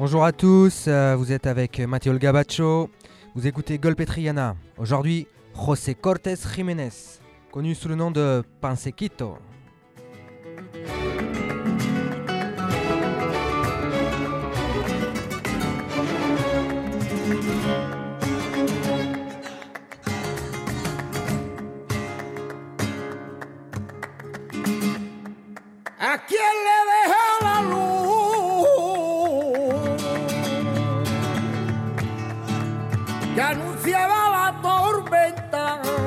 Bonjour à tous, vous êtes avec Mathieu Gabacho, vous écoutez Golpe Triana. Aujourd'hui, José Cortés Jiménez, connu sous le nom de Pansequito. ¿A quién le dejó la luz que anunciaba la tormenta?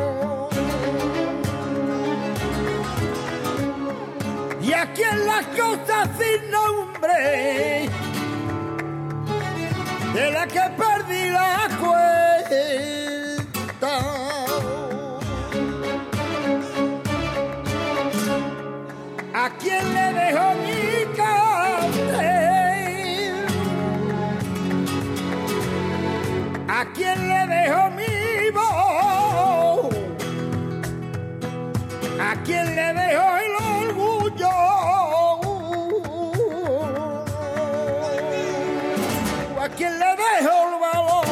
¿Y a quién las cosas sin nombre de la que perdí la cuenta? ¿A quién le dejó mi cante? ¿A quién le dejó mi voz? ¿A quién le dejó el orgullo? ¿A quién le dejó el valor?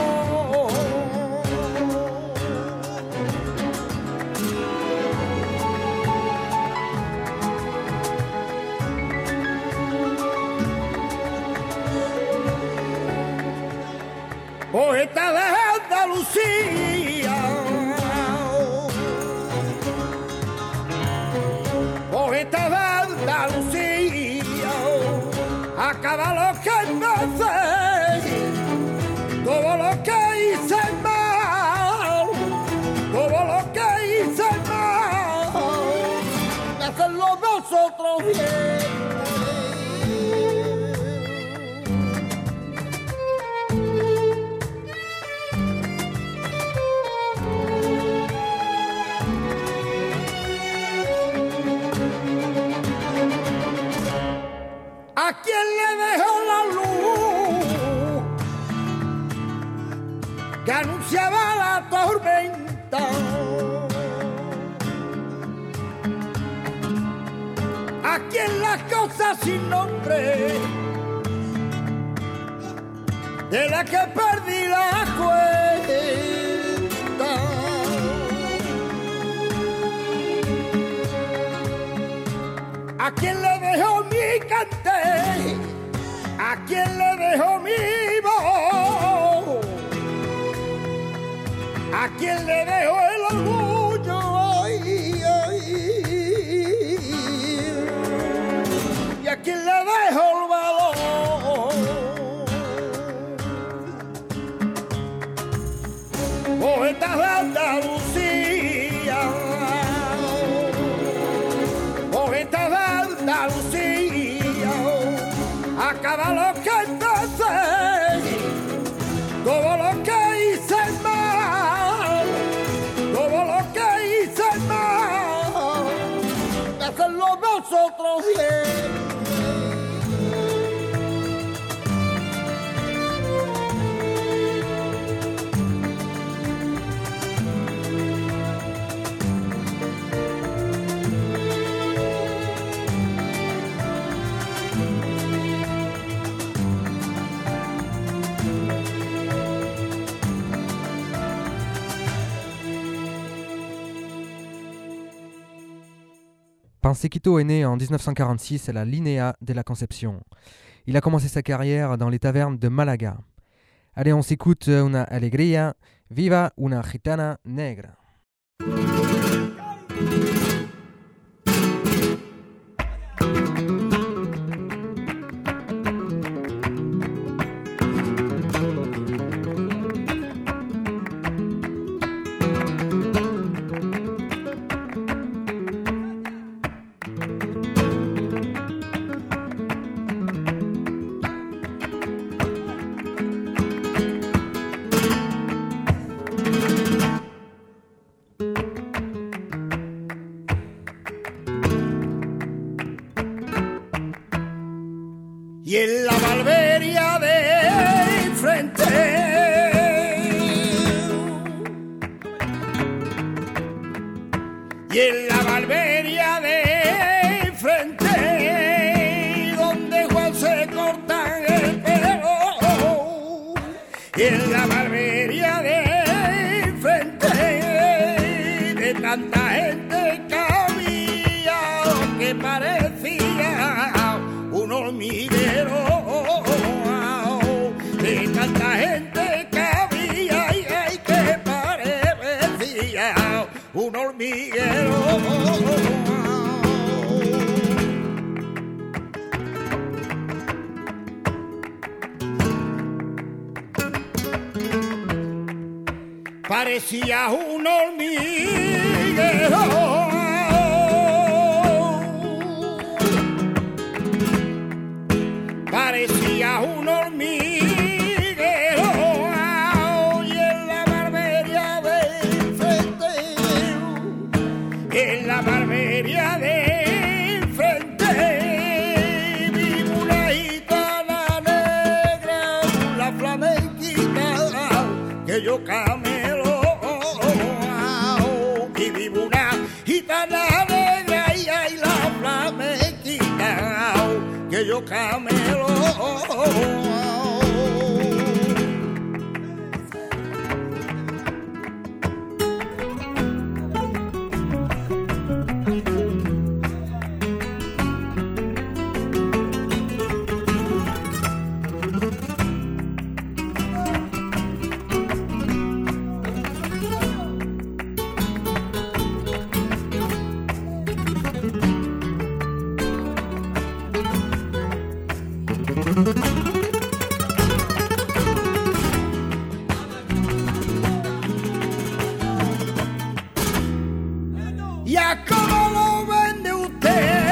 Poeta de Andalucía, poeta de Andalucía, acaba lo que empecé, todo lo que hice mal, todo lo que hice mal, hacerlo nosotros bien. ¿A quién le dejó la luz que anunciaba la tormenta? ¿A quién las cosas sin nombre de la que perdí la cuenta? ¿A quién le dejó mi cante? ¿A quién le dejó mi voz? ¿A quién le dejó el orgullo? Ay, ay. ¿Y a quién le dejó el valor? Poetas de Andalucía, poetas de Andalucía, acaba lo que empecé, todo lo que hice mal, todo lo que hice mal, hacerlo nosotros bien. Pansequito est né en 1946 à la Linea de la Concepción. Il a commencé sa carrière dans les tavernes de Malaga. Allez, on s'écoute una alegría, viva una gitana negra. y en la barbería de frente de tanta gente que había que parecía un hormiguero, de tanta gente que había y que parecía un hormiguero. Parecía un hormiguero, parecía un hormiguero, y en la barbería del frente, en la barbería del frente, vi una gitana negra, la flamenquita que yo camé. Yo camelo. Ya como lo vende usted,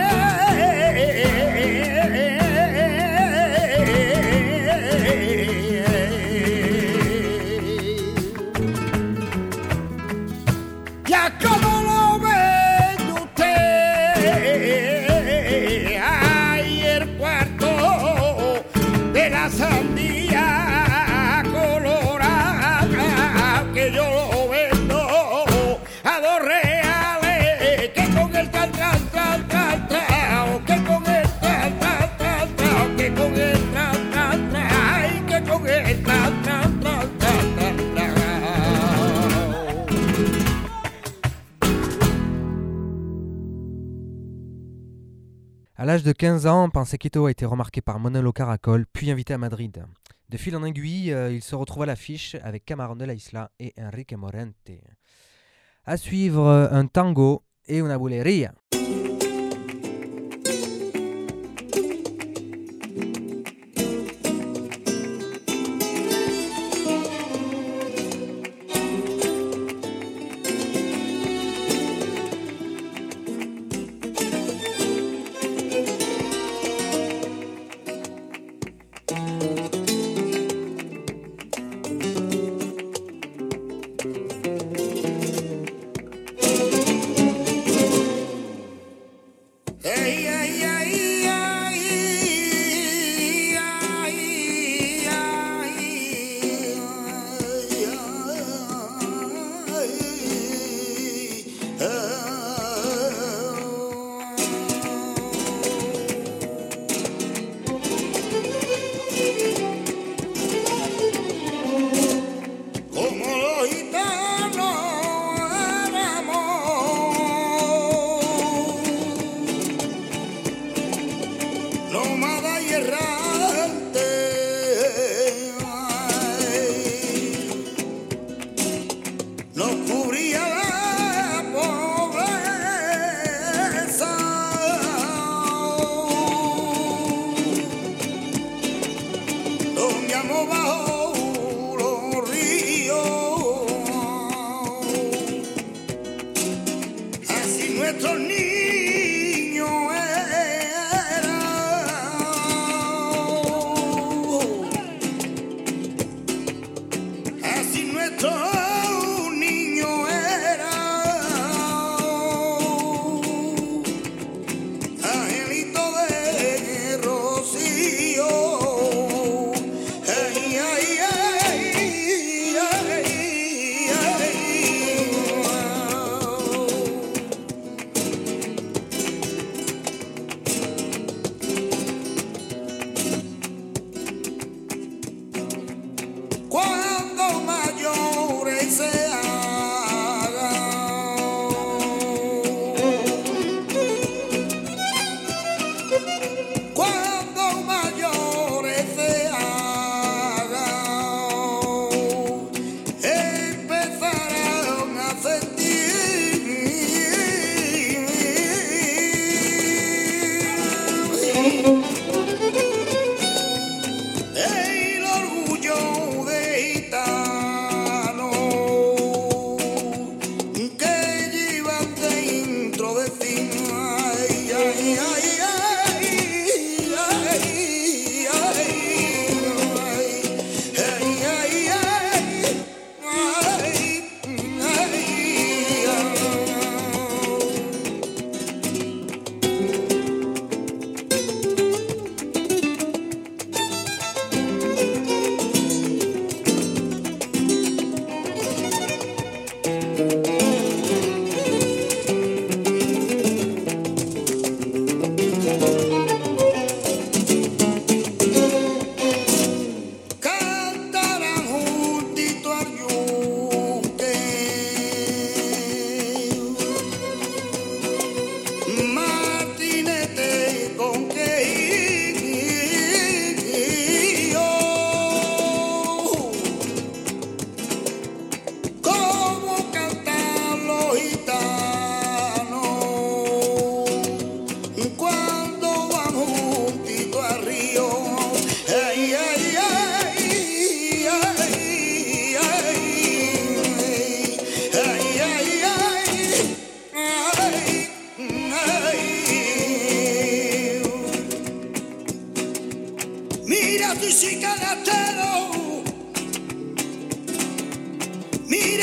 ya como lo vende usted, ay, el cuarto de la sandía colorada que yo lo vendo a 2 reales. À l'âge de 15 ans, Pansequito a été remarqué par Manolo Caracol, puis invité à Madrid. De fil en aiguille, il se retrouve à l'affiche avec Camarón de la Isla et Enrique Morente. À suivre, un tango et una bulería.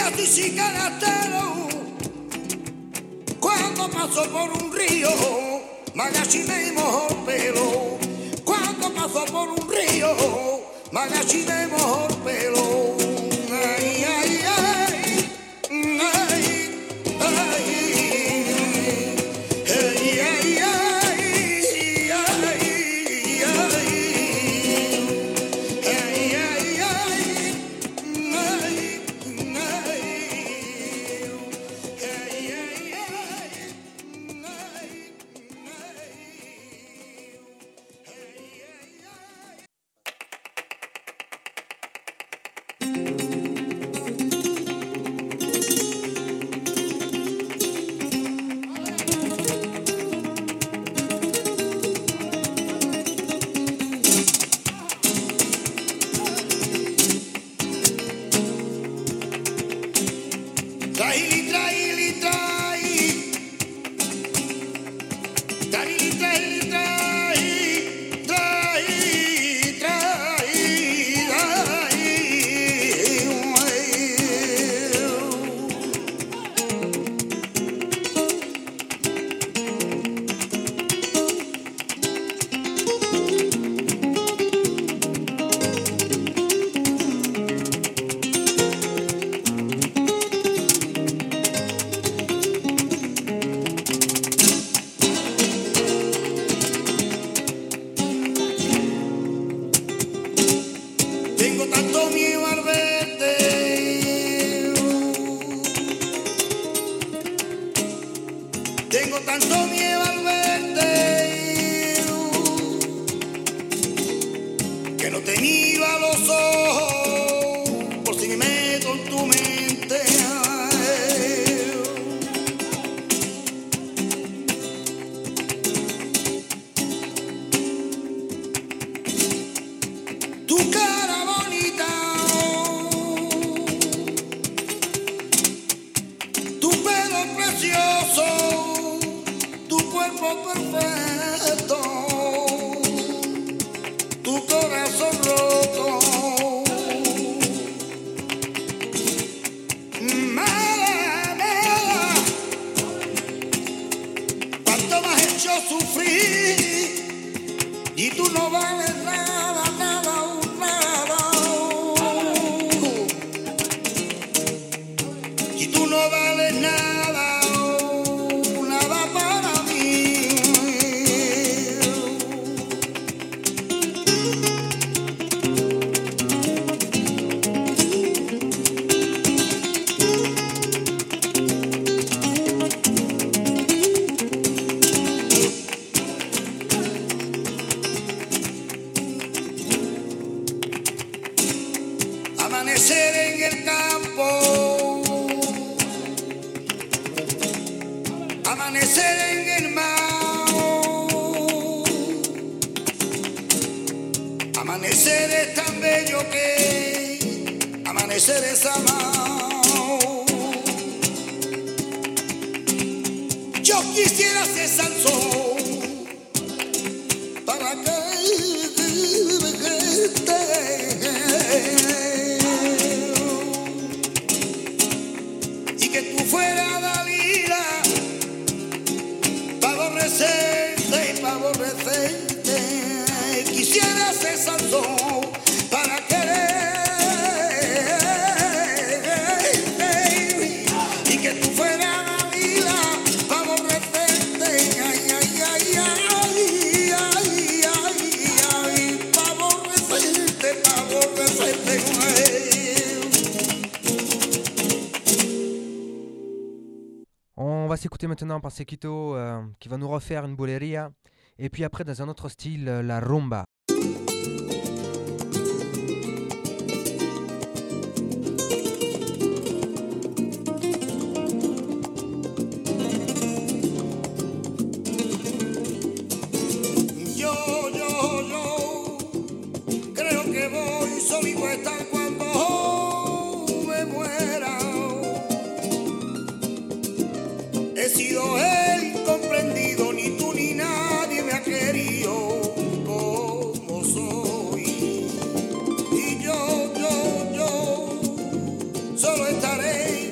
así sí canastero, cuando paso por un río, me agachiné y mojo el pelo. Cuando paso por un río, me agachiné y mojo el pelo. Ay, ay, ay, ay, ay, ay, Amanecer en el campo, amanecer en el mar, amanecer es tan bello que amanecer es amar. Yo quisiera ser Sansón para que fuera Dalila, pa' aborrecerte y pa' aborrecerte. Quisiera ser Sansón para quererte y que tú fueras Dalila, pa' aborrecerte. Ay, ay, ay, ay, ay, ay, ay, pa' aborrecerte, pa' aborrecerte. On va s'écouter maintenant par Sequito qui va nous refaire une boleria et puis après dans un autre style la rumba. Yo creo que voy solito a estar cuando me muera. He sido el incomprendido, ni tú ni nadie me ha querido como soy. Y yo solo estaré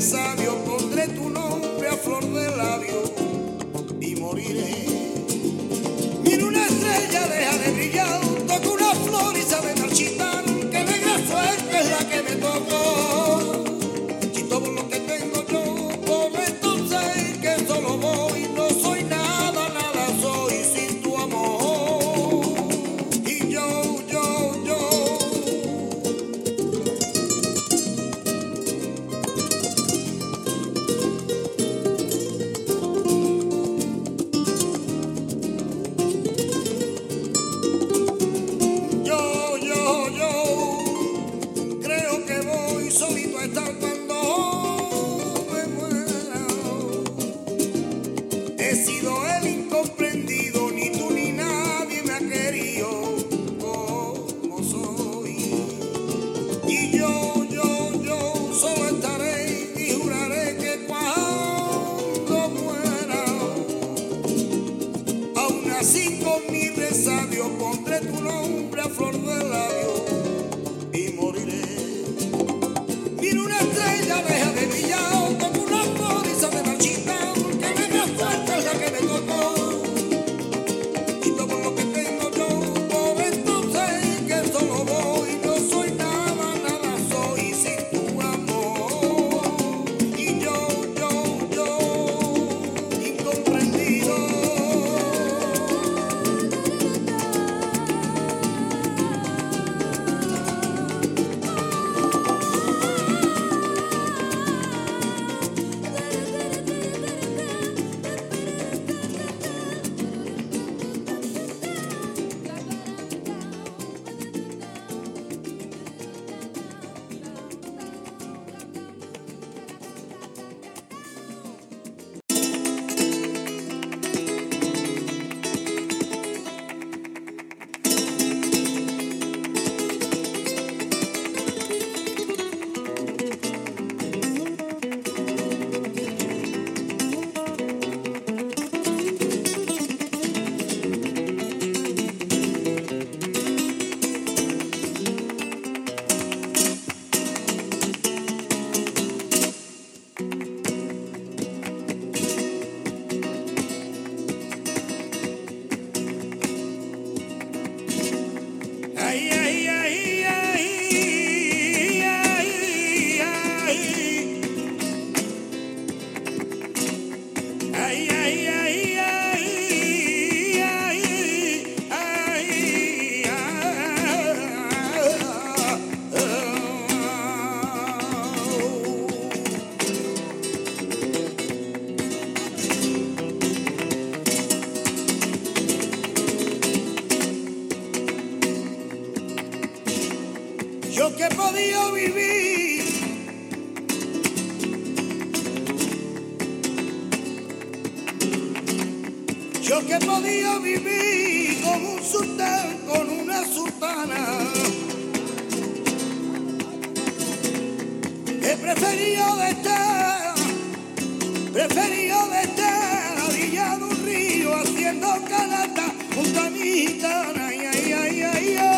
resabio pondré tu nombre a flor de labio y moriré. Mira una estrella, deja de brillar, toca una flor y sabe marchitar, que negra suerte es la que me tocó. Si todo lo que tengo yo, por entonces que solo voy, no soy nada, nada soy sin tu amor. Y yo. Creo que voy solito a estar cuando me muera. He sido el incomprendido, ni tú ni nadie me ha querido como soy. Y yo solo estaré y juraré que cuando muera, aún así con mi resabio pondré tu nombre a flor de labio y moriré. Mira una estrella, deja de brillar, como una flor y sabe marchitar, que negra suerte es la que me tocó. Y todo lo que tengo yo, por entonces que solo voy, no soy nada, nada soy sin tu amor. Y yo, incomprendido. Yo que he podido vivir yo que he podido vivir como un sultán con una sultana, he preferido de estar a la orilla de un río haciendo canasta junto a mi gitana. Ay, ay, ay, ay, ay.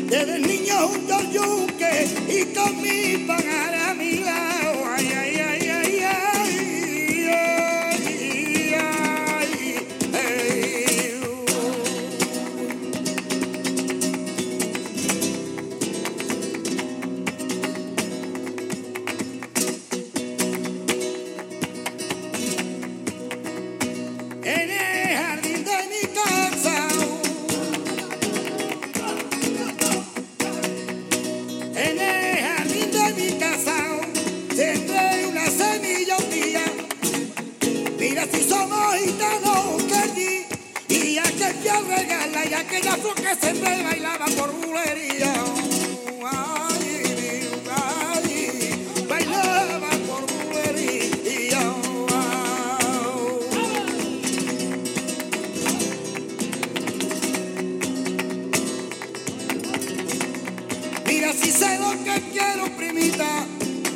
desde el niño junto al yunque y con mi pagar a mi lado. Ay, ay, ay, ay, ay, ay, ay, ay. En el jardín de mi casa, en el jardín de mi casa, sembré una semilla un día. Mira si somos gitanos que allí, y aquel que regala, y aquella flor que sembré bailaba por bulería. Ay, ay, bailaba por bulería. Mira si sé lo que quiero, primita.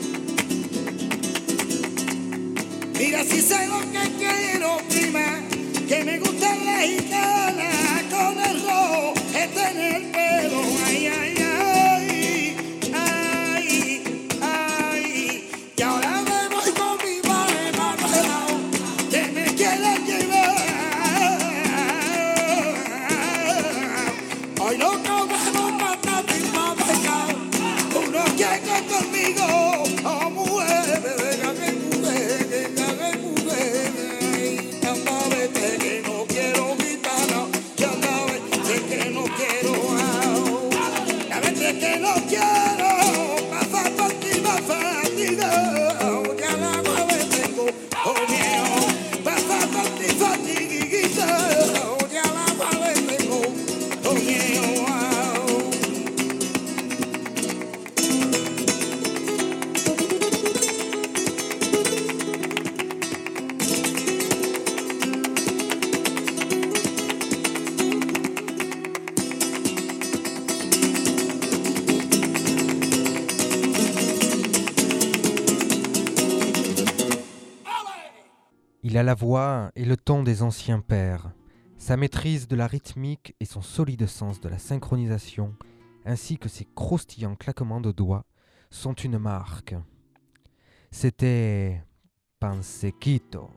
Mira si sé lo que quiero, prima. Que me gusta la gitana con el rojo este en el pelo. Ay, ay, ay, ay, ay. Y ahora me voy con mi madre Manuela, que me quiere llevar. Hoy no comemos patata y pescado. Uno llega conmigo, oh mujer, venga que mujer, venga que mujer. Anda vete que no quiero gitana, y anda vete que no quiero, anda vete que no quiero pasar por ti más fatigado. Ya la agua me tengo, oh mío, pasar por ti fatigado. Ya la agua me tengo, oh mío. Il a la voix et le ton des anciens pères. Sa maîtrise de la rythmique et son solide sens de la synchronisation, ainsi que ses croustillants claquements de doigts, sont une marque. C'était Pansequito.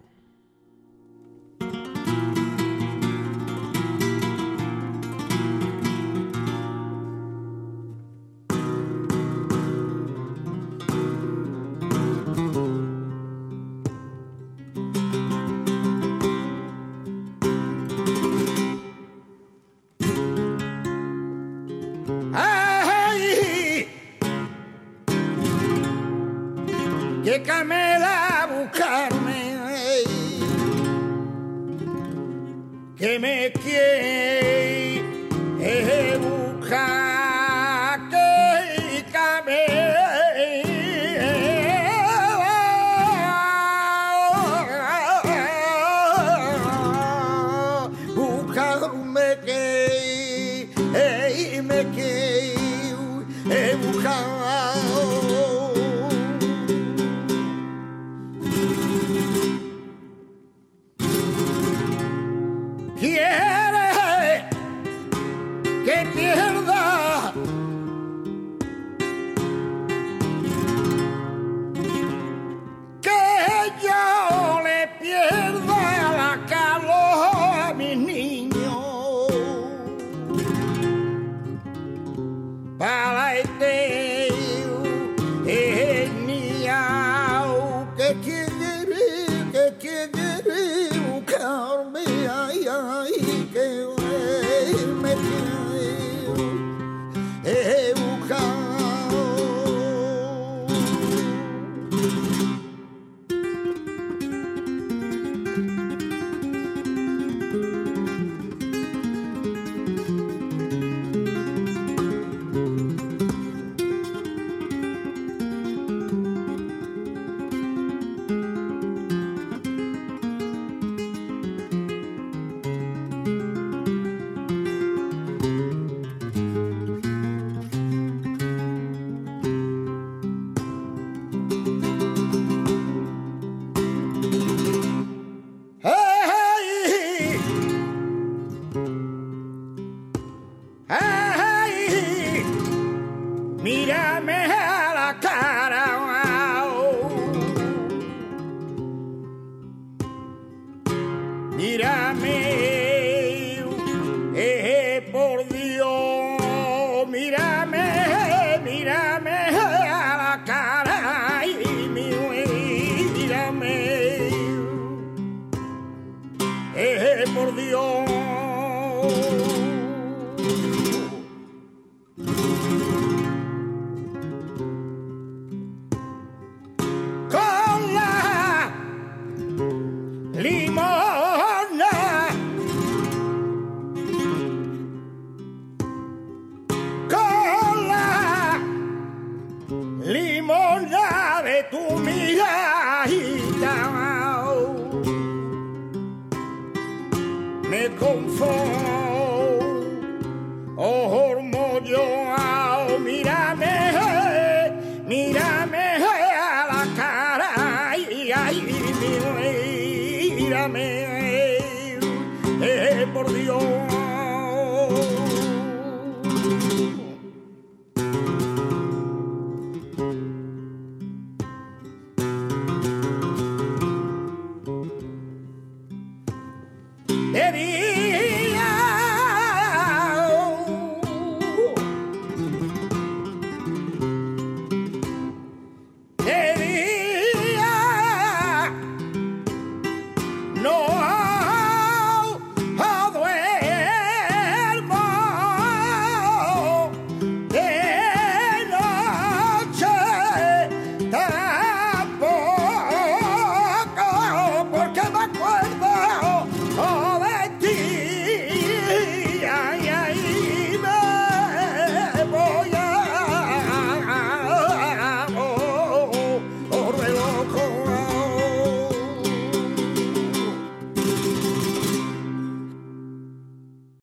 Ay, que Camela a buscarme, ay, que me quiere buscar, que Camela buscarme, que me quiere buscar. Quiere que pierda que yo le pierda la calor a mis niños para este niño que quiere buscarme, ay, ay, que me quiere buscar. de tu miradita me conformo